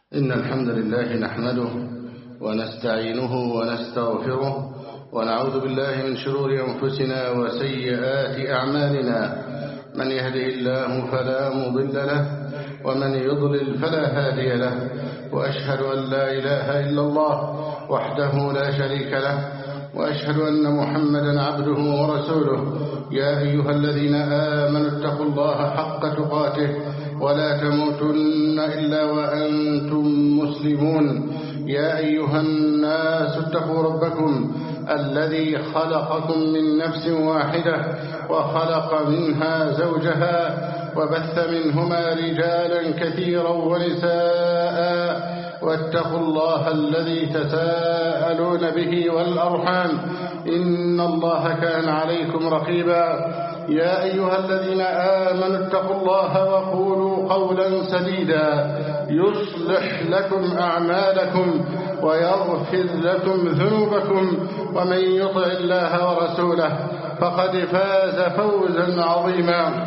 إن الحمد لله نحمده ونستعينه ونستغفره ونعوذ بالله من شرور أنفسنا وسيئات أعمالنا. من يهده الله فلا مضل له ومن يضلل فلا هادي له، وأشهد أن لا إله إلا الله وحده لا شريك له، وأشهد أن محمدا عبده ورسوله. يا أيها الذين آمنوا اتقوا الله حق تقاته ولا تموتن إلا وأنتم مسلمون. يا أيها الناس اتقوا ربكم الذي خلقكم من نفس واحدة وخلق منها زوجها وبث منهما رجالا كثيرا ونساء، واتقوا الله الذي تساءلون به والأرحام إن الله كان عليكم رقيبا. يا أيها الذين آمنوا اتقوا الله وقولوا قولا سديدا يصلح لكم أعمالكم ويغفر لكم ذنوبكم، ومن يطع الله ورسوله فقد فاز فوزا عظيما.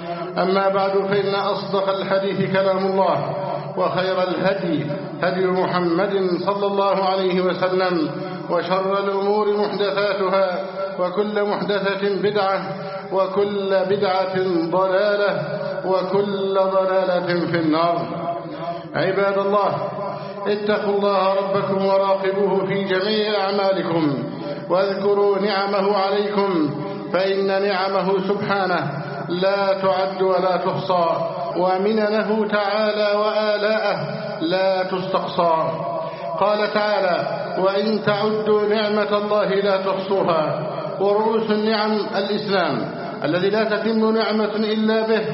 أما بعد، فإن أصدق الحديث كلام الله، وخير الهدي هدي محمد صلى الله عليه وسلم، وشر الأمور محدثاتها، وكل محدثة بدعة، وكل بدعة ضلالة، وكل ضلالة في النار. عباد الله، اتقوا الله ربكم وراقبوه في جميع أعمالكم، واذكروا نعمه عليكم، فإن نعمه سبحانه لا تعد ولا تحصى، ومننه تعالى وآلاءه لا تستقصى. قال تعالى: وإن تعدوا نعمة الله لا تحصوها. ورؤوس النعم الإسلام الذي لا تتم نعمة إلا به،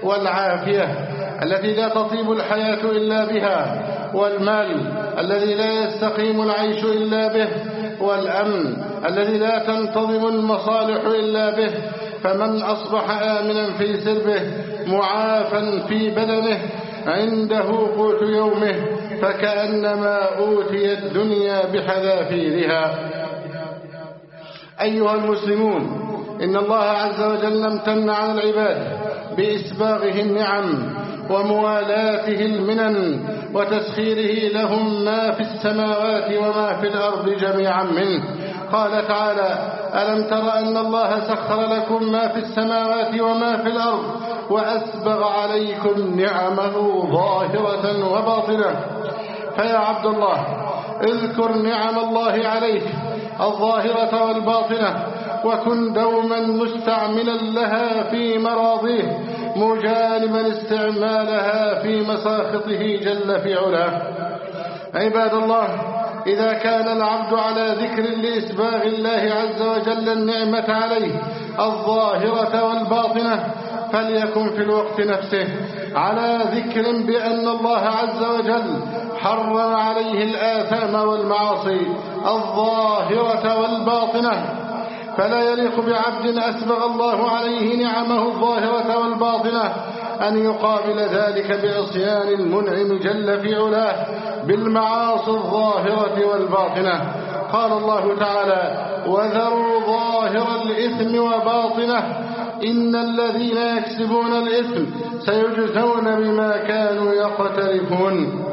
والعافية التي لا تطيب الحياة إلا بها، والمال الذي لا يستقيم العيش إلا به، والأمن الذي لا تنتظم المصالح إلا به. فمن أصبح آمنا في سربه معافا في بدنه عنده قوت يومه، فكأنما أوتي الدنيا بحذافيرها. أيها المسلمون، إن الله عز وجل امتن على العباد بإسباغه النعم وموالاته المنن وتسخيره لهم ما في السماوات وما في الأرض جميعا منه. قال تعالى: ألم تر أن الله سخر لكم ما في السماوات وما في الأرض وأسبغ عليكم نعمه ظاهرة وباطنة. فيا عبد الله، اذكر نعم الله عليك الظاهرة والباطنة، وكن دوما مستعملا لها في مراضيه، مجانبا استعمالها في مساخطه جل في علاه. عباد الله، إذا كان العبد على ذكر لإسباغ الله عز وجل النعمة عليه الظاهرة والباطنة، فليكن في الوقت نفسه على ذكر بأن الله عز وجل حرم عليه الآثام والمعاصي الظاهرة والباطنة. فلا يليق بعبد أسبغ الله عليه نعمه الظاهرة والباطنة أن يقابل ذلك بعصيان المنعم جل في علاه بالمعاصي الظاهرة والباطنة. قال الله تعالى: وذروا ظاهر الإثم وباطنه إن الذين يكسبون الإثم سيجزون بما كانوا يقترفون.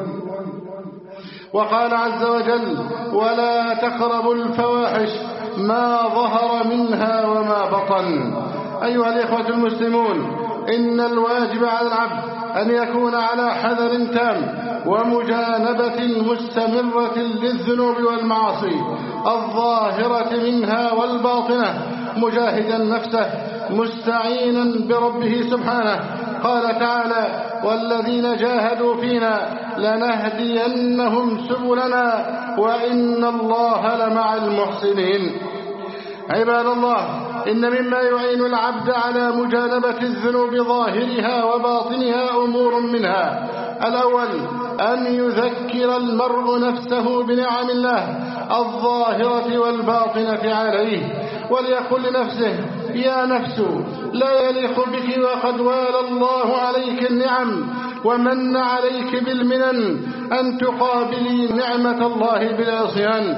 وقال عز وجل: ولا تقربوا الفواحش ما ظهر منها وما بطن. أيها الإخوة المسلمون، إن الواجب على العبد أن يكون على حذر تام ومجانبة مستمرة للذنوب والمعاصي الظاهرة منها والباطنة، مجاهدا نفسه مستعينا بربه سبحانه. قال تعالى: والذين جاهدوا فينا لنهدينهم سبلنا وإن الله لمع المحسنين. عباد الله، إن مما يعين العبد على مجانبة الذنوب ظاهرها وباطنها أمور منها: الأول أن يذكر المرء نفسه بنعم الله الظاهرة والباطنة عليه، وليقل لنفسه: يا نفس، لا يليق بك وقد والى الله عليك النعم ومن عليك بالمنن أن تقابلي نعمة الله بالعصيان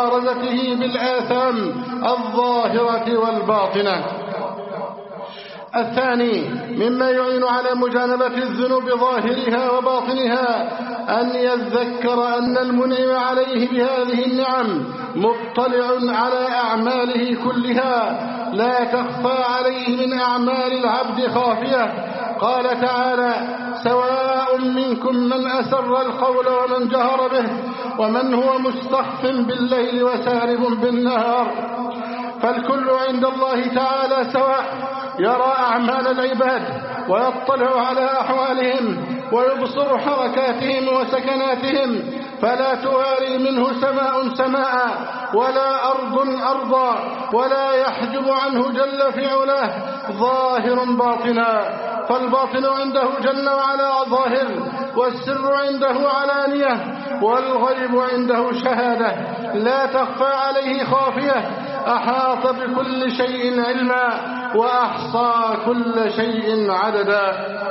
ومبارزته بالآثام الظاهرة والباطنة. الثاني مما يعين على مجانبة الذنوب ظاهرها وباطنها أن يذكر أن المنعم عليه بهذه النعم مطلع على أعماله كلها لا تخفى عليه من أعمال العبد خافية. قال تعالى: سواء منكم من أسر القول ومن جهر به ومن هو مستخف بالليل وسارب بالنهار. فالكل عند الله تعالى سواء، يرى أعمال العباد ويطلع على أحوالهم ويبصر حركاتهم وسكناتهم، فلا تواري منه سماء سماء ولا أرض أرضا، ولا يحجب عنه جل في علاه ظاهر باطنا. فالباطن عنده جل وعلا ظاهر، والسر عنده علانية، والغيب عنده شهادة لا تخفى عليه خافية. أحاط بكل شيء علما وأحصى كل شيء عددا.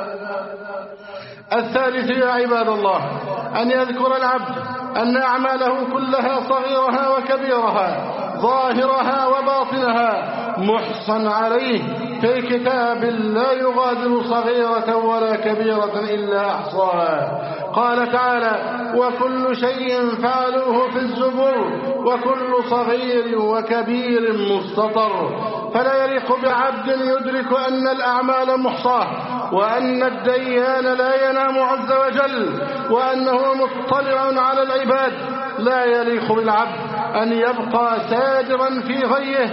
الثالث يا عباد الله أن يذكر العبد أن أعماله كلها صغيرها وكبيرها ظاهرها وباطنها محصن عليه في كتاب لا يغادر صغيرة ولا كبيرة إلا أحصاها. قال تعالى: وكل شيء فعلوه في الزبر وكل صغير وكبير مستطر. فلا يليق بعبد يدرك أن الأعمال محصاة، وأن الديان لا ينام عز وجل، وأنه مطلع على العباد. لا يليق بالعبد أن يبقى سادرا في غيه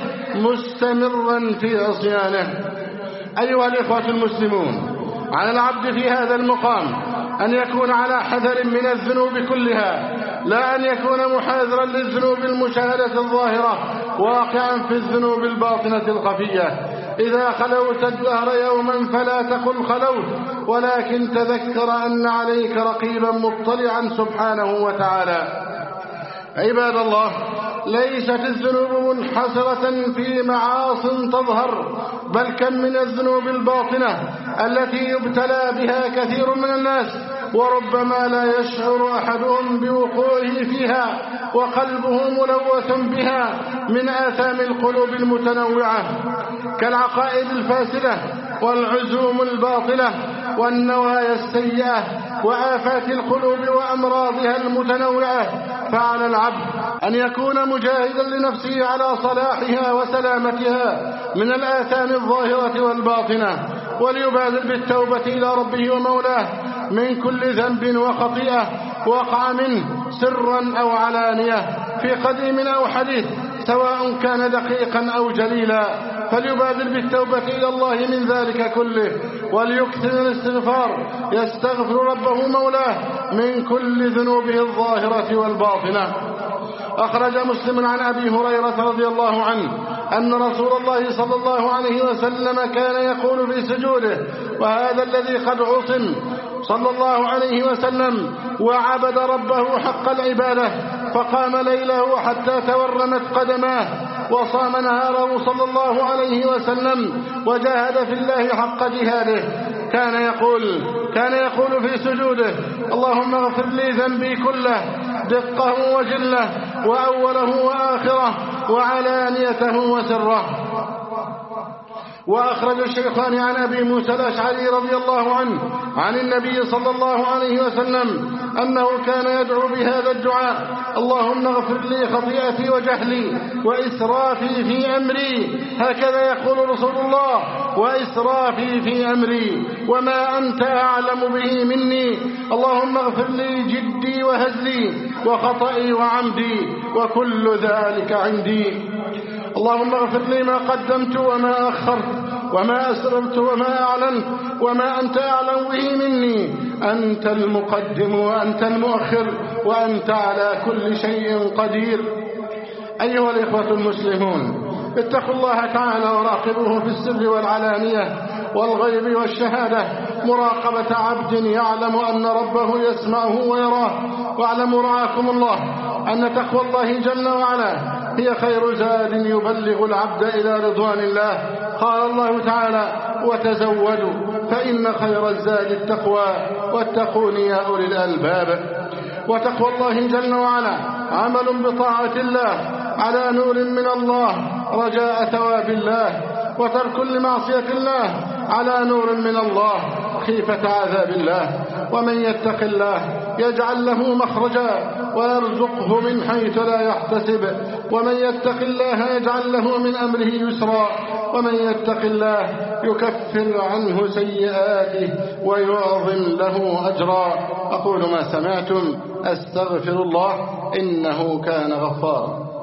مستمرا في عصيانه. أيها الإخوة المسلمون، على العبد في هذا المقام أن يكون على حذر من الذنوب كلها، لا أن يكون محاذرا للذنوب المشاهدة الظاهرة واقعا في الذنوب الباطنة الخفية. إذا خلوت الدهر يوما فلا تقل خلوت، ولكن تذكر أن عليك رقيبا مطلعا سبحانه وتعالى. عباد الله، ليست الذنوب منحصرة في معاص تظهر، بل كم من الذنوب الباطنة التي يبتلى بها كثير من الناس، وربما لا يشعر أحدهم بوقوعه فيها وقلبه ملوث بها، من آثام القلوب المتنوعة كالعقائد الفاسدة والعزوم الباطلة والنوايا السيئة وآفات القلوب وأمراضها المتنوعة. فعلى العبد أن يكون مجاهدا لنفسه على صلاحها وسلامتها من الآثام الظاهرة والباطنة، وليبادر بالتوبة إلى ربه ومولاه من كل ذنب وخطيئة وقع منه سرا أو علانية، في قديم أو حديث، سواء كان دقيقا أو جليلا. فليبادر بالتوبة إلى الله من ذلك كله، وليكثر الاستغفار، يستغفر ربه مولاه من كل ذنوبه الظاهرة والباطنة. أخرج مسلم عن أبي هريرة رضي الله عنه أن رسول الله صلى الله عليه وسلم كان يقول في سجوده: وهذا الذي قد عصم صلى الله عليه وسلم وعبد ربه حق العبادة، فقام ليله حتى تورمت قدماه، وصام نهاره صلى الله عليه وسلم، وجاهد في الله حق جهاده. كان يقول في سجوده: اللهم اغفر لي ذنبي كله، دقه وجله، وأوله وآخره، وعلانيته وسره. وأخرج الشيخان عن أبي موسى الأشعري رضي الله عنه عن النبي صلى الله عليه وسلم أنه كان يدعو بهذا الدعاء: اللهم اغفر لي خطيئتي وجهلي وإسرافي في أمري. هكذا يقول رسول الله: وإسرافي في أمري وما أنت أعلم به مني. اللهم اغفر لي جدي وهزلي وخطئي وعمدي، وكل ذلك عندي. اللهم اغفر لي ما قدمت وما أخرت وما أسررت وما أعلنت وما أنت أعلم به مني. أنت المقدم وأنت المؤخر وأنت على كل شيء قدير. أيها الإخوة المسلمون، اتقوا الله تعالى وراقبوه في السر والعلانية والغيب والشهادة مراقبة عبد يعلم أن ربه يسمعه ويراه. واعلموا رعاكم الله أن تقوى الله جل وعلا هي خير زاد يبلغ العبد إلى رضوان الله. قال الله تعالى: وتزودوا فإن خير الزاد التقوى واتقون يا أولي الألباب. وتقوى الله جل وعلا عمل بطاعة الله على نور من الله رجاء ثواب الله، وترك لمعصية الله على نور من الله خيفة عذاب الله. ومن يتق الله يجعل له مخرجا ويرزقه من حيث لا يحتسب. ومن يتق الله يجعل له من أمره يسرا. ومن يتق الله يكفر عنه سيئاته ويعظم له أجرا. أقول ما سمعتم أستغفر الله إنه كان غفارا.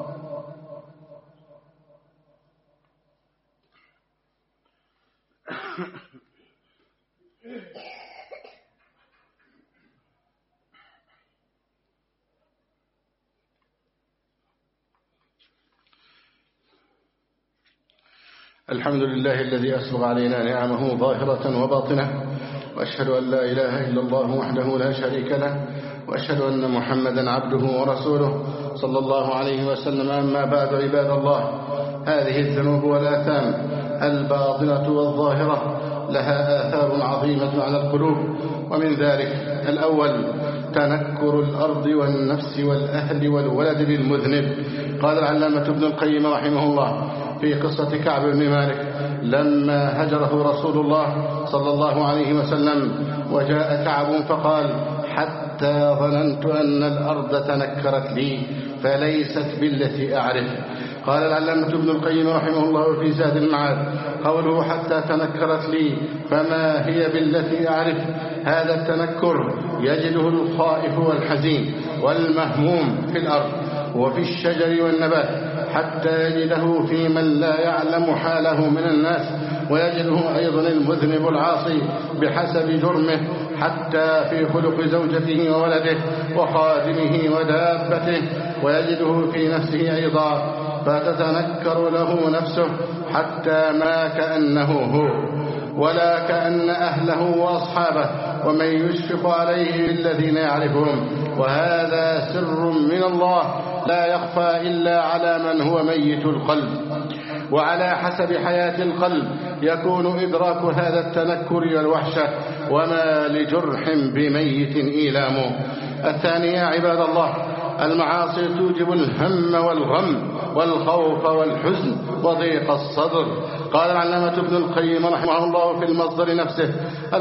الحمد لله الذي أسبغ علينا نعمه ظاهرة وباطنة، وأشهد أن لا إله إلا الله وحده لا شريك له، وأشهد أن محمدا عبده ورسوله صلى الله عليه وسلم. أما بعد، عباد الله، هذه الذنوب والآثام الباطنة والظاهرة لها آثار عظيمة على القلوب، ومن ذلك الأول تنكر الأرض والنفس والأهل والولد للمذنب. قال العلامة ابن القيم رحمه الله في قصة كعب بن مالك لما هجره رسول الله صلى الله عليه وسلم، وجاء كعب فقال: حتى ظننت أن الأرض تنكرت لي فليست بالتي أعرف. قال العلامة ابن القيم رحمه الله في زاد المعاد: قوله حتى تنكرت لي فما هي بالتي أعرف؟ هذا التنكر يجده الخائف والحزين والمهموم في الأرض وفي الشجر والنبات، حتى يجده في من لا يعلم حاله من الناس، ويجده أيضا المذنب العاصي بحسب جرمه، حتى في خلق زوجته وولده وخادمه ودابته، ويجده في نفسه أيضا، فتتنكر له نفسه حتى ما كأنه هو ولا كأن أهله وأصحابه، ومن يشفق عليه الذين يعرفهم. وهذا سر من الله لا يخفى إلا على من هو ميت القلب. وعلى حسب حياة القلب يكون إدراك هذا التنكر والوحشة، وما لجرح بميت إيلام. الثاني يا عباد الله، المعاصي توجب الهم والغم والخوف والحزن وضيق الصدر. قال العلامة ابن القيم رحمه الله في المصدر نفسه: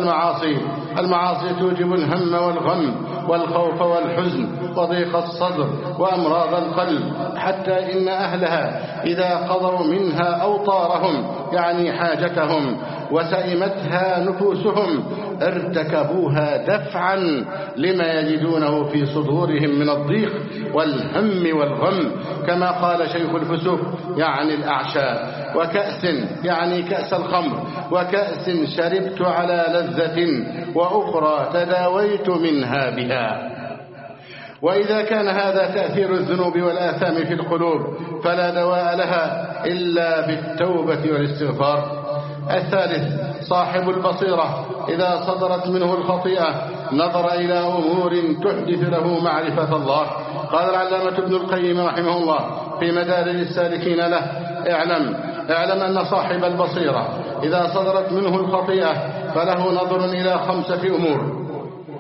المعاصي توجب الهم والغم والخوف والحزن وضيق الصدر وأمراض القلب، حتى إن أهلها إذا قضوا منها أوطارهم، يعني حاجتهم، وسئمتها نفوسهم، ارتكبوها دفعا لما يجدونه في صدورهم من الضيق والهم والغم، كما قال شيخ الفسوق يعني الأعشى: وكأس يعني كأس الخمر، وكأس شربت على لذة وأخرى تداويت منها بها. وإذا كان هذا تأثير الذنوب والآثام في القلوب فلا دواء لها إلا بالتوبة والاستغفار. الثالث صاحب البصيرة إذا صدرت منه الخطيئة نظر إلى أمور تحدث له معرفة الله. قال العلامة ابن القيم رحمه الله في مدارج السالكين له: اعلم أن صاحب البصيرة إذا صدرت منه الخطيئة فله نظر إلى 5 أمور: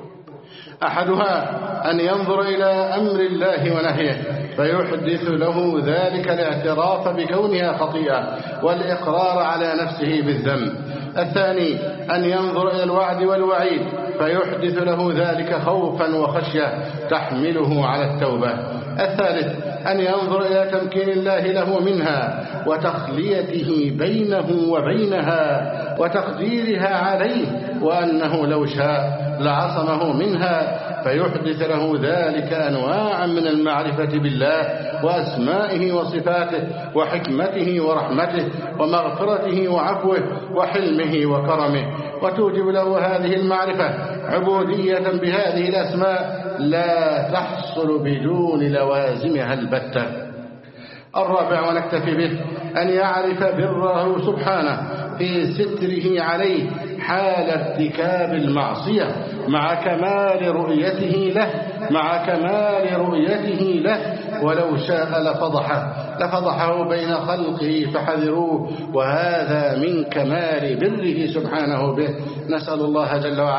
أحدها أن ينظر إلى أمر الله ونهيه فيحدث له ذلك الاعتراف بكونها خطيئة والإقرار على نفسه بالذنب. الثاني أن ينظر إلى الوعد والوعيد فيحدث له ذلك خوفا وخشية تحمله على التوبة. الثالث أن ينظر إلى تمكين الله له منها وتخليته بينه وبينها وتقديرها عليه، وأنه لو شاء لعصمه منها، فيحدث له ذلك أنواعا من المعرفة بالله وأسمائه وصفاته وحكمته ورحمته ومغفرته وعفوه وحلمه وكرمه، وتوجب له هذه المعرفة عبودية بهذه الأسماء لا تحصل بدون لوازمها البتة. الرابع ونكتفي به أن يعرف بره سبحانه في ستره عليه حال ارتكاب المعصية مع كمال رؤيته له، ولو شاء لفضحه بين خلقه فحذروه، وهذا من كمال بره سبحانه به. نسأل الله جل وعلا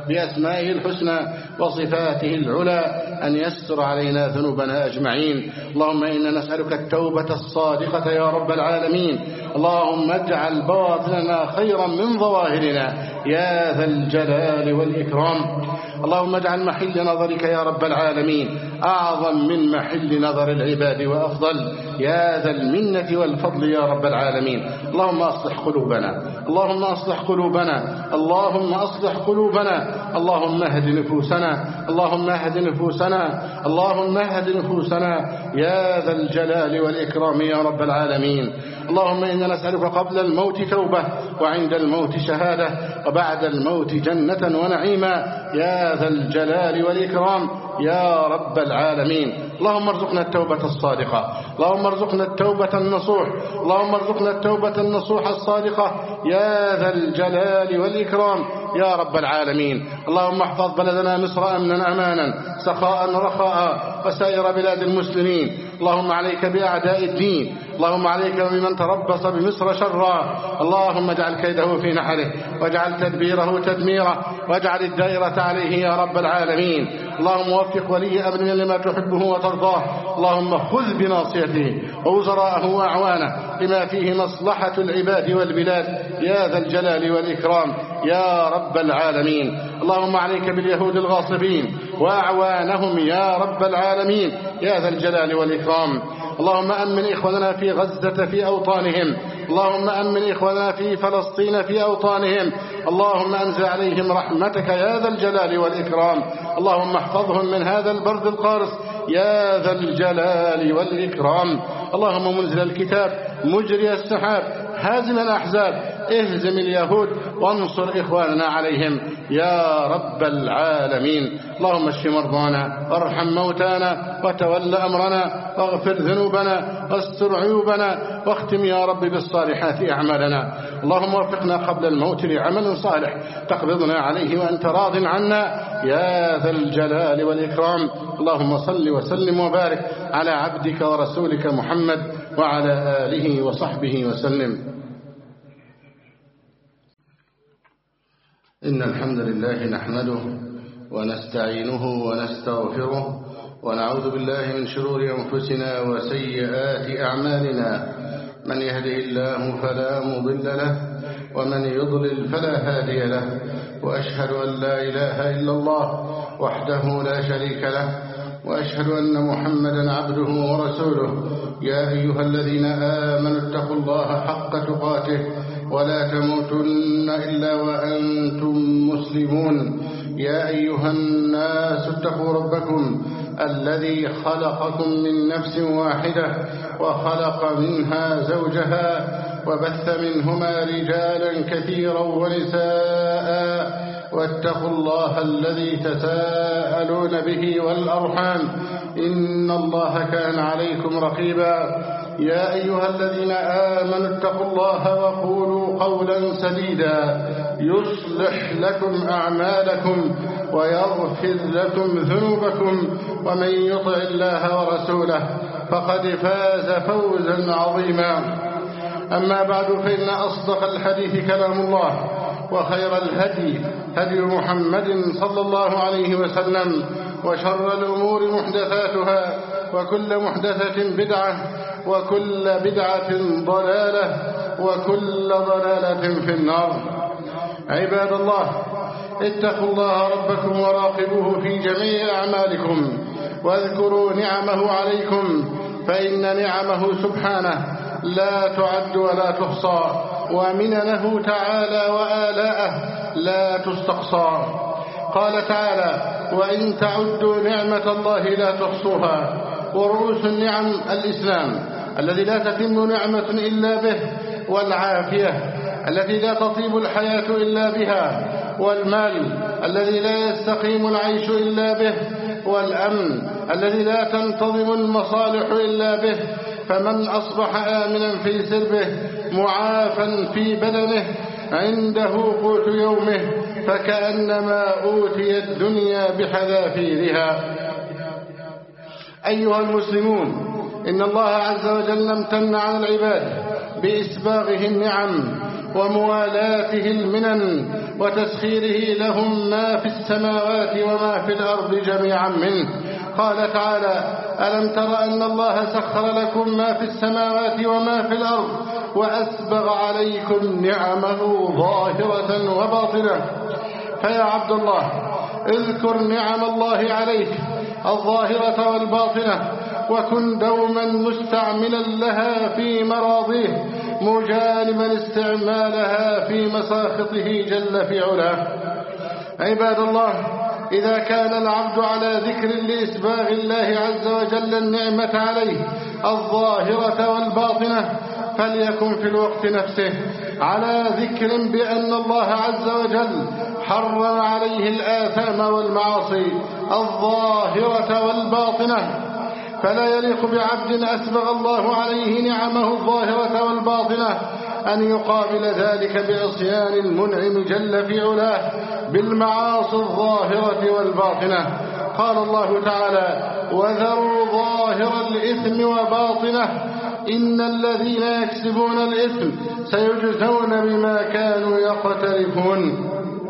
بأسمائه الحسنى وصفاته العلى أن يستر علينا ذنوبنا أجمعين. اللهم إنا نسألك التوبة الصادقة يا رب العالمين. اللهم اجعل بواطننا خيرا من ظواهرنا يا ذا الجلال والإكرام. اللهم اجعل محل نظرك يا رب العالمين أعظم من محل نظر العباد وأفضل يا ذا المنة والفضل يا رب العالمين. اللهم أصلح قلوبنا، اللهم أصلح قلوبنا، اللهم أصلح قلوبنا، اللهم اهد نفوسنا، اللهم اهد نفوسنا، اللهم اهد نفوسنا يا ذا الجلال والإكرام يا رب العالمين. اللهم إنا نسألك قبل الموت توبة وعند الموت شهادة وبعد الموت جنة ونعيما يا ذا الجلال والإكرام يا رب العالمين. اللهم ارزقنا التوبة الصادقة، اللهم ارزقنا التوبة النصوح، اللهم ارزقنا التوبة النصوح الصادقة يا ذا الجلال والإكرام يا رب العالمين. اللهم احفظ بلدنا مصر أمنا أمانا سخاء رخاء وسائر بلاد المسلمين. اللهم عليك بأعداء الدين، اللهم عليك بمن تربص بمصر شرا. اللهم اجعل كيده في نحره واجعل تدبيره تدميره واجعل الدائرة عليه يا رب العالمين. اللهم وفق ولي أمرنا لما تحبه وترضاه. اللهم خذ بناصيته ووزراءه وأعوانه لما فيه مصلحة العباد والبلاد يا ذا الجلال والإكرام يا رب العالمين. اللهم عليك باليهود الغاصبين وأعوانهم يا رب العالمين يا ذا الجلال والإكرام. اللهم أمن إخواننا في غزة في أوطانهم، اللهم أمن إخواننا في فلسطين في أوطانهم. اللهم أنزل عليهم رحمتك يا ذا الجلال والإكرام. اللهم احفظهم من هذا البرد القارس يا ذا الجلال والإكرام. اللهم منزل الكتاب مجري السحاب هازم الأحزاب اهزم اليهود وانصر إخواننا عليهم يا رب العالمين. اللهم اشف مرضانا وارحم موتانا وتول أمرنا واغفر ذنوبنا واستر عيوبنا واختم يا رب بالصالحات أعمالنا. اللهم وفقنا قبل الموت لعمل صالح تقبضنا عليه وأنت راض عنا يا ذا الجلال والإكرام. اللهم صل وسلم وبارك على عبدك ورسولك محمد وعلى آله وصحبه وسلم. إن الحمد لله نحمده ونستعينه ونستغفره ونعوذ بالله من شرور أنفسنا وسيئات أعمالنا. من يهده الله فلا مضل له ومن يضلل فلا هادي له، وأشهد أن لا إله إلا الله وحده لا شريك له، وأشهد أن محمدا عبده ورسوله. يا أيها الذين آمنوا اتقوا الله حق تقاته ولا تموتن إلا وأنتم مسلمون. يا أيها الناس اتقوا ربكم الذي خلقكم من نفس واحدة وخلق منها زوجها وبث منهما رجالا كثيرا ونساء واتقوا الله الذي تساءلون به والأرحام إن الله كان عليكم رقيبا. يا أيها الذين آمنوا اتقوا الله وقولوا قولا سديدا يصلح لكم أعمالكم ويغفر لكم ذنوبكم، ومن يطع الله ورسوله فقد فاز فوزا عظيما. أما بعد، فإن أصدق الحديث كلام الله، وخير الهدي هدي محمد صلى الله عليه وسلم، وشر الأمور محدثاتها، وكل محدثة بدعة، وكل بدعة ضلالة، وكل ضلالة في النار. عباد الله، اتقوا الله ربكم وراقبوه في جميع أعمالكم، واذكروا نعمه عليكم، فإن نعمه سبحانه لا تعد ولا تحصى، ومننه تعالى وآلاءه لا تستقصى. قال تعالى: وإن تعدوا نعمة الله لا تحصوها. ورؤوس النعم الإسلام الذي لا تتم نعمة إلا به، والعافية التي لا تطيب الحياة إلا بها، والمال الذي لا يستقيم العيش إلا به، والأمن الذي لا تنتظم المصالح إلا به. فمن أصبح آمنا في سربه معافا في بدنه عنده قوت يومه فكأنما أوتي الدنيا بحذافيرها. أيها المسلمون، إن الله عز وجل امتن على العباد بإسباغه النعم وموالاته المنن وتسخيره لهم ما في السماوات وما في الأرض جميعا منه. قال تعالى: ألم تر أن الله سخر لكم ما في السماوات وما في الأرض وأسبغ عليكم نعمه ظاهرة وباطنة. فيا عبد الله، اذكر نعم الله عليك الظاهرة والباطنة، وكن دوما مستعملا لها في مراضيه، مجانبا استعمالها في مساخطه جل في علاه. عباد الله، إذا كان العبد على ذكر لإسباغ الله عز وجل النعمة عليه الظاهرة والباطنة، فليكن في الوقت نفسه على ذكر بأن الله عز وجل حرم عليه الآثام والمعاصي الظاهرة والباطنة، فلا يليق بعبد أسبغ الله عليه نعمه الظاهرة والباطنة أن يقابل ذلك بعصيان المنعم جل في علاه بالمعاصي الظاهرة والباطنة. قال الله تعالى: وذروا ظاهر الإثم وباطنه إن الذين يكسبون الإثم سيجزون بما كانوا يقترفون.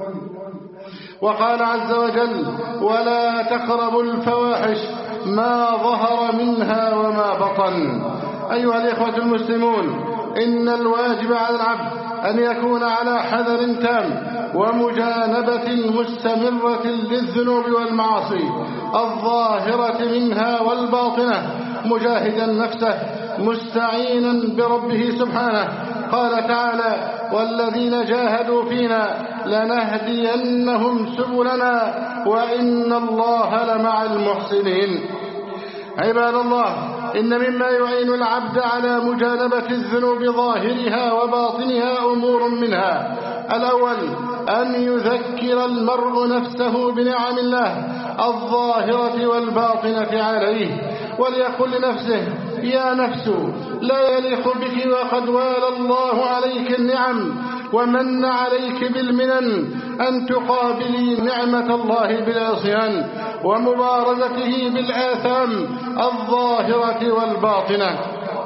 وقال عز وجل: ولا تقربوا الفواحش ما ظهر منها وما بطن. أيها الإخوة المسلمون، إن الواجب على العبد أن يكون على حذر تام ومجانبة مستمرة للذنوب والمعاصي الظاهرة منها والباطنة، مجاهدا نفسه مستعينا بربه سبحانه. قال تعالى: والذين جاهدوا فينا لنهدينهم سبلنا وإن الله لمع المحسنين. عباد الله، إن مما يعين العبد على مجانبة الذنوب ظاهرها وباطنها أمور منها: الأول أن يذكر المرء نفسه بنعم الله الظاهرة والباطنة عليه، وليقل لنفسه: يا نفس لا يليق بك وقد والى الله عليك النعم ومن عليك بالمنن أن تقابلي نعمة الله بالعصيان ومبارزته بالآثام الظاهرة والباطنة.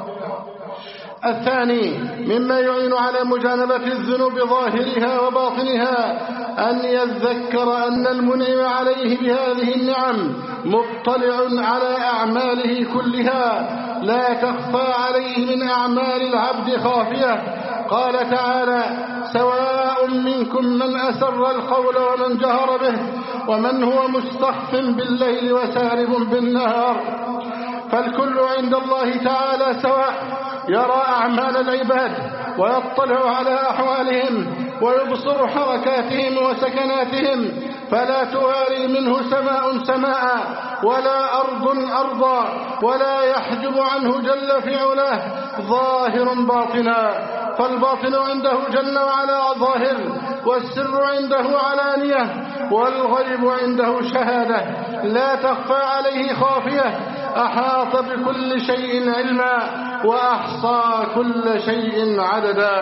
الثاني مما يعين على مجانبة الذنوب ظاهرها وباطنها أن يذكر أن المنعم عليه بهذه النعم مطلع على أعماله كلها لا تخفى عليه من أعمال العبد خافية. قال تعالى: سواء منكم من أسر القول ومن جهر به ومن هو مستخف بالليل وسارب بالنهار. فالكل عند الله تعالى سواء، يرى أعمال العباد ويطلع على أحوالهم ويبصر حركاتهم وسكناتهم، فلا تواري منه سماء سماء ولا أرض أرضا، ولا يحجب عنه جل في علاه ظاهر باطنا. فالباطن عنده جل وعلا ظاهر، والسر عنده علانية، والغيب عنده شهادة لا تخفى عليه خافية. أحاط بكل شيء علما وأحصى كل شيء عددا.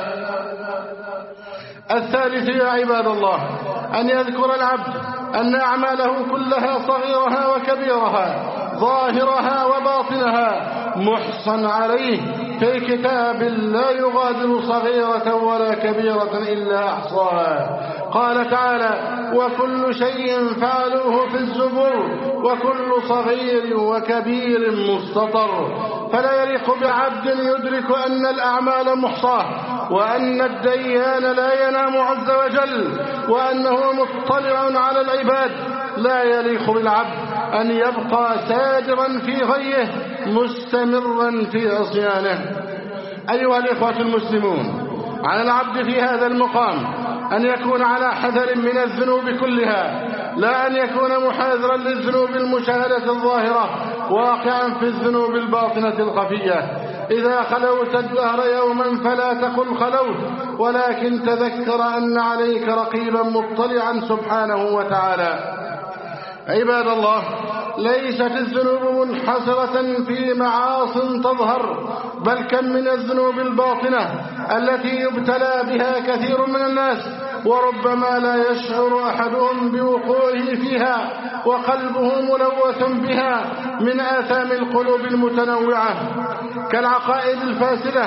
الثالث يا عباد الله أن يذكر العبد أن أعماله كلها صغيرها وكبيرها ظاهرها وباطنها محصن عليه في كتاب لا يغادر صغيرة ولا كبيرة إلا أحصاها. قال تعالى: وكل شيء فعلوه في الزبر وكل صغير وكبير مستطر. فلا يليق بعبد يدرك أن الأعمال محصاة وأن الديان لا ينام عز وجل وأنه مطلع على العباد، لا يليق بالعبد أن يبقى سادرا في غيه مستمرا في عصيانه. أيها الإخوة المسلمون، على العبد في هذا المقام أن يكون على حذر من الذنوب كلها، لا أن يكون محاذرا للذنوب المشاهدة الظاهرة واقعا في الذنوب الباطنة الخفية. إذا خلوت الدهر يوما فلا تقل خلوت، ولكن تذكر أن عليك رقيبا مطلعا سبحانه وتعالى. عباد الله، ليست الذنوب منحصرة في معاص تظهر، بل كم من الذنوب الباطنة التي يبتلى بها كثير من الناس وربما لا يشعر أحدهم بوقوعه فيها وقلبه ملوث بها من آثام القلوب المتنوعة، كالعقائد الفاسدة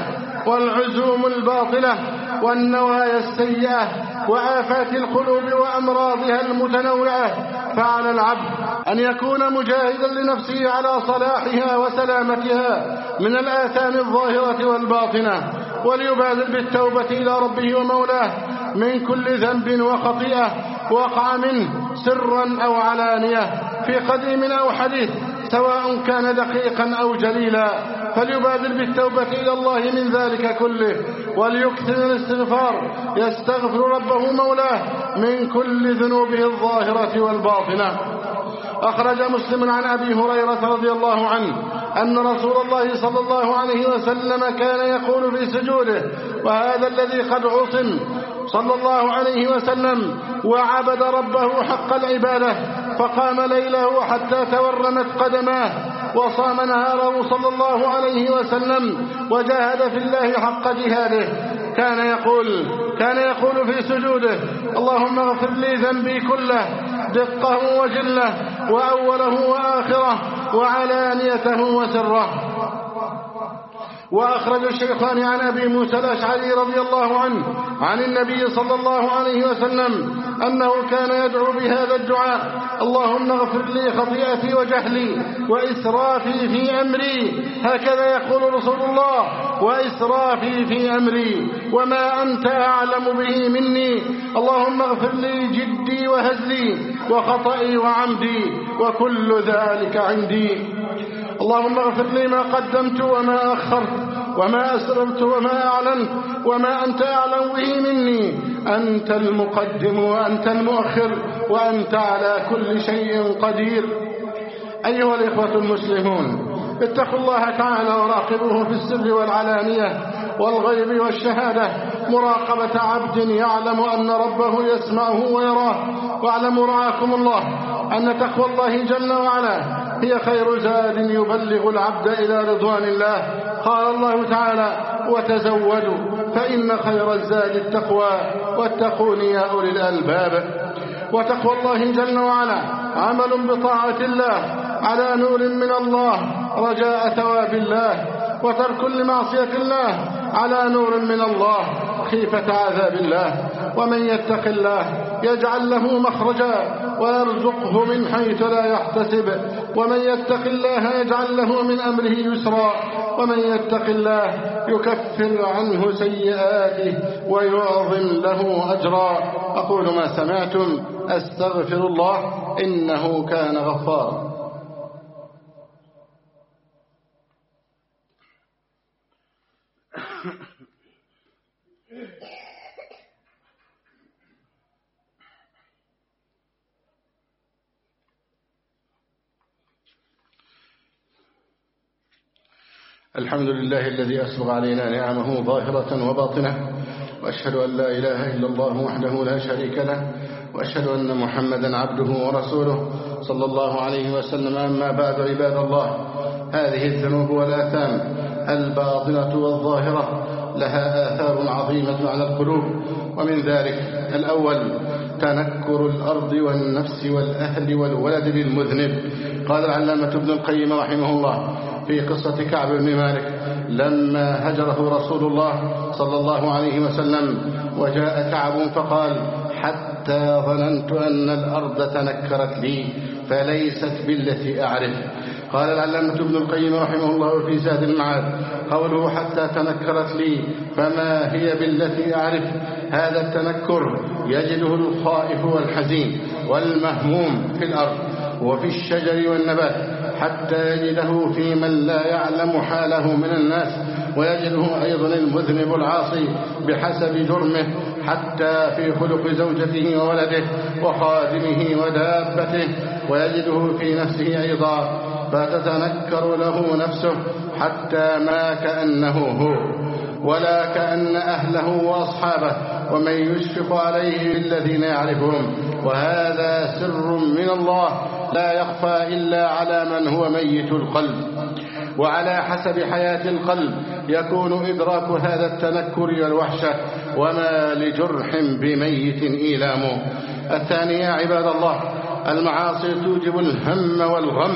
والعزوم الباطلة والنوايا السيئة وآفات القلوب وأمراضها المتنوعة. فعلى العبد أن يكون مجاهدا لنفسه على صلاحها وسلامتها من الآثام الظاهرة والباطنة، وليبادر بالتوبة إلى ربه ومولاه من كل ذنب وخطيئة وقع منه سرا أو علانية، في قديم أو حديث، سواء كان دقيقا أو جليلا، فليبادر بالتوبة إلى الله من ذلك كله، وليكثر الاستغفار يستغفر ربه مولاه من كل ذنوبه الظاهرة والباطنة. أخرج مسلم عن أبي هريرة رضي الله عنه أن رسول الله صلى الله عليه وسلم كان يقول في سجوده، وهذا الذي قد عصم صلى الله عليه وسلم وعبد ربه حق العبادة، فقام ليله حتى تورمت قدماه، وصام نهاره صلى الله عليه وسلم وجاهد في الله حق جهاده. كان يقول في سجوده: اللهم اغفر لي ذنبي كله، دقه وجله، وأوله وآخره، وعلانيته وسره. وأخرج الشيخان عن أبي موسى الأشعري رضي الله عنه عن النبي صلى الله عليه وسلم أنه كان يدعو بهذا الدعاء: اللهم اغفر لي خطيئتي وجهلي وإسرافي في أمري. هكذا يقول رسول الله: وإسرافي في أمري وما أنت أعلم به مني، اللهم اغفر لي جدي وهزلي وخطئي وعمدي وكل ذلك عندي. اللهم اغفر لي ما قدمت وما أخرت وما أسررت وما أعلنت وما أنت أعلم به مني، أنت المقدم وأنت المؤخر وأنت على كل شيء قدير. أيها الإخوة المسلمون، اتقوا الله تعالى وراقبوه في السر والعلانية والغيب والشهادة مراقبة عبد يعلم أن ربه يسمعه ويراه. واعلموا رعاكم الله أن تقوى الله جل وعلا هي خير زاد يبلغ العبد إلى رضوان الله. قال الله تعالى: وتزودوا فإن خير الزاد التقوى واتقون يا أولي الألباب. وتقوى الله جل وعلا عمل بطاعة الله على نور من الله رجاء ثواب الله، وترك لمعصية الله على نور من الله خيفة عذاب الله. ومن يتق الله يجعل له مخرجا ويرزقه من حيث لا يحتسب، ومن يتق الله يجعل له من أمره يسرا، ومن يتق الله يكفر عنه سيئاته ويعظم له أجرا. أقول ما سمعتم، أستغفر الله إنه كان غفارا. الحمد لله الذي أسبغ علينا نعمه ظاهرة وباطنة، وأشهد أن لا إله إلا الله وحده لا شريك له، وأشهد أن محمدا عبده ورسوله صلى الله عليه وسلم. أما بعد، عباد الله، هذه الذنوب والآثام الباطنة والظاهرة لها آثار عظيمة على القلوب، ومن ذلك: الأول تنكر الأرض والنفس والأهل والولد للمذنب. قال العلامة ابن القيم رحمه الله في قصة كعب بن مالك لما هجره رسول الله صلى الله عليه وسلم، وجاء كعب فقال: حتى ظننت أن الأرض تنكرت لي فليست بالتي أعرف. قال العلامة ابن القيم رحمه الله في زاد المعاد: قوله حتى تنكرت لي فما هي بالتي أعرف؟ هذا التنكر يجده الخائف والحزين والمهموم في الأرض وفي الشجر والنبات، حتى يجده في من لا يعلم حاله من الناس، ويجده أيضا المذنب العاصي بحسب جرمه، حتى في خلق زوجته وولده وخادمه ودابته، ويجده في نفسه أيضا، فتتنكر له نفسه حتى ما كأنه هو ولا كأن أهله وأصحابه، ومن يشفق عليه بالذين يعرفهم. وهذا سر من الله لا يخفى إلا على من هو ميت القلب. وعلى حسب حياة القلب يكون إدراك هذا التنكر والوحشة، وما لجرح بميت إيلامه. الثانية عباد الله: المعاصي توجب الهم والغم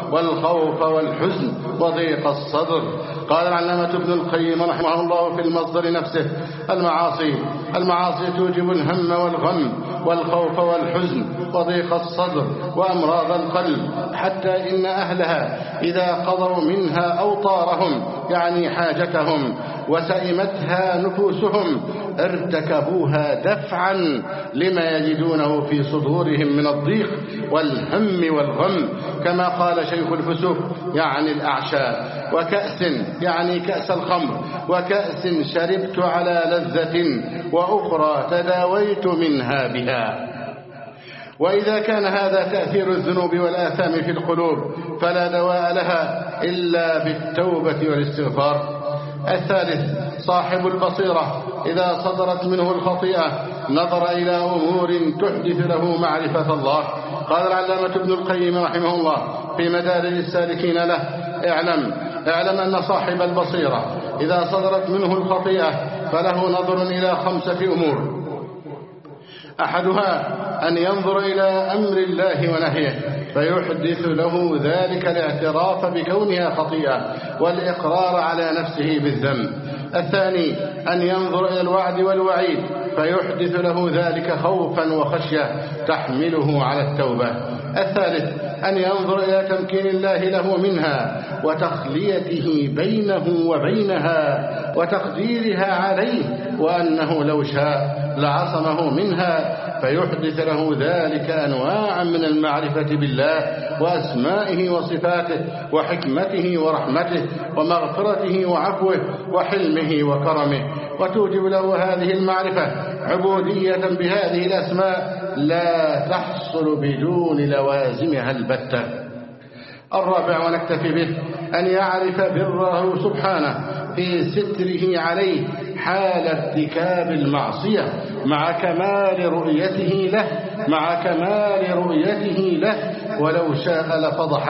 والخوف والحزن وضيق الصدر. قال العلامة ابن القيم رحمه الله في المصدر نفسه: المعاصي توجب الهم والغم والخوف والحزن وضيق الصدر وأمراض القلب، حتى إن أهلها إذا قضوا منها أوطارهم يعني حاجتهم وسئمتها نفوسهم ارتكبوها دفعا لما يجدونه في صدورهم من الضيق والهم والغم، كما قال شيخ الفسوق يعني الأعشاب: وكأس يعني كأس الخمر، وكأس شربت على لذة وأخرى تداويت منها بها. وإذا كان هذا تأثير الذنوب والآثام في القلوب فلا دواء لها إلا بالتوبة والاستغفار. الثالث: صاحب البصيرة إذا صدرت منه الخطيئة نظر إلى أمور تحدث له معرفة الله. قال العلامة ابن القيم رحمه الله في مدارج السالكين له: اعلم أن صاحب البصيرة إذا صدرت منه الخطيئة فله نظر إلى 5 أمور: أحدها أن ينظر إلى أمر الله ونهيه فيحدث له ذلك الاعتراف بكونها خطيئة والإقرار على نفسه بالذنب. الثاني أن ينظر إلى الوعد والوعيد فيحدث له ذلك خوفا وخشية تحمله على التوبة. الثالث أن ينظر إلى تمكين الله له منها وتخليته بينه وبينها وتقديرها عليه، وأنه لو شاء لعصمه منها، فيحدث له ذلك أنواعا من المعرفة بالله وأسمائه وصفاته وحكمته ورحمته ومغفرته وعفوه وحلمه وكرمه، وتوجب له هذه المعرفة عبودية بهذه الأسماء لا تحصل بدون لوازمها البتة. الرابع ونكتفي به: أن يعرف بره سبحانه في ستره عليه حال ارتكاب المعصية مع كمال رؤيته له ولو شاء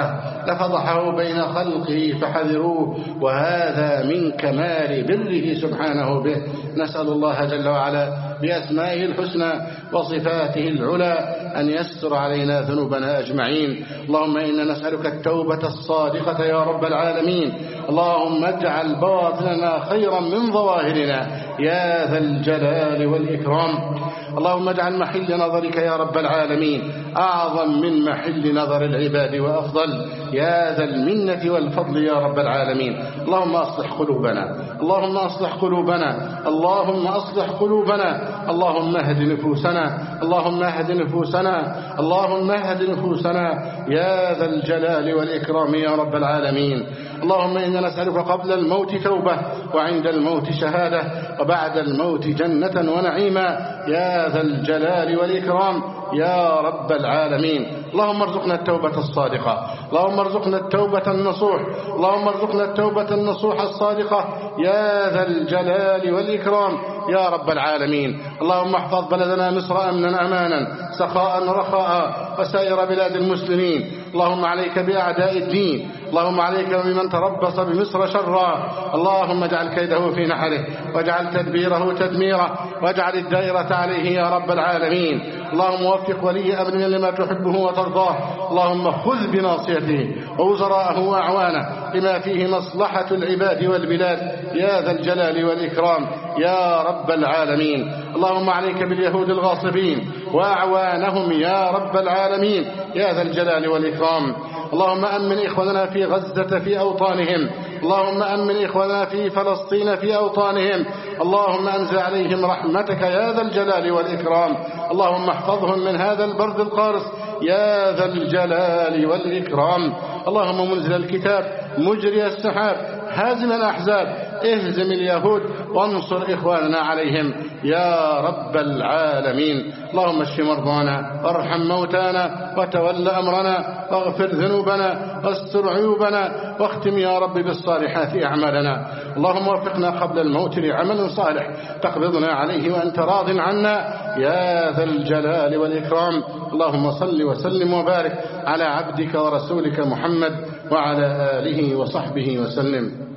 لفضحه بين خلقه فحذروه، وهذا من كمال بره سبحانه به. نسأل الله جل وعلا بأسمائه الحسنى وصفاته العلى أن يستر علينا ذنوبنا أجمعين. اللهم إنا نسألك التوبة الصادقة يا رب العالمين. اللهم اجعل بواطننا خيرا من ظواهرنا يا ذا الجلال والإكرام. اللهم اجعل محل نظرك يا رب العالمين أعظم من محل نظر العباد وأفضل يا ذا المنة والفضل يا رب العالمين. اللهم أصلح قلوبنا، اللهم أصلح قلوبنا، اللهم أصلح قلوبنا، اللهم اهد نفوسنا، اللهم اهد نفوسنا، اللهم اهد نفوسنا يا ذا الجلال والإكرام يا رب العالمين. اللهم إنا نسألك قبل الموت توبة وعند الموت شهادة وبعد الموت جنة ونعيما يا ذا الجلال والإكرام يا رب العالمين. اللهم ارزقنا التوبة الصادقة، اللهم ارزقنا التوبة النصوح، اللهم ارزقنا التوبة النصوح الصادقة يا ذا الجلال والإكرام يا رب العالمين. اللهم احفظ بلدنا مصر أمنا أمانا سخاء رخاء وسائر بلاد المسلمين. اللهم عليك بأعداء الدين، اللهم عليك بمن تربص بمصر شرا، اللهم اجعل كيده في نحره واجعل تدبيره تدميره واجعل الدائرة عليه يا رب العالمين. اللهم وفق ولي أمرنا لما تحبه وترضاه، اللهم خذ بناصيته ووزراءه وأعوانه لما فيه مصلحة العباد والبلاد يا ذا الجلال والإكرام يا رب العالمين. اللهم عليك باليهود الغاصبين وأعوانهم يا رب العالمين يا ذا الجلال والإكرام. اللهم أمن إخواننا في غزة في أوطانهم، اللهم أمن إخواننا في فلسطين في أوطانهم، اللهم أنزل عليهم رحمتك يا ذا الجلال والإكرام. اللهم احفظهم من هذا البرد القارس يا ذا الجلال والإكرام. اللهم منزل الكتاب مجري السحاب هازم الأحزاب اهزم اليهود وانصر إخواننا عليهم يا رب العالمين. اللهم اشف مرضانا وارحم موتانا وتول أمرنا واغفر ذنوبنا واستر عيوبنا واختم يا رب بالصالحات أعمالنا. اللهم وفقنا قبل الموت لعمل صالح تقبضنا عليه وأنت راض عنا يا ذا الجلال والإكرام. اللهم صل وسلم وبارك على عبدك ورسولك محمد وعلى آله وصحبه وسلم.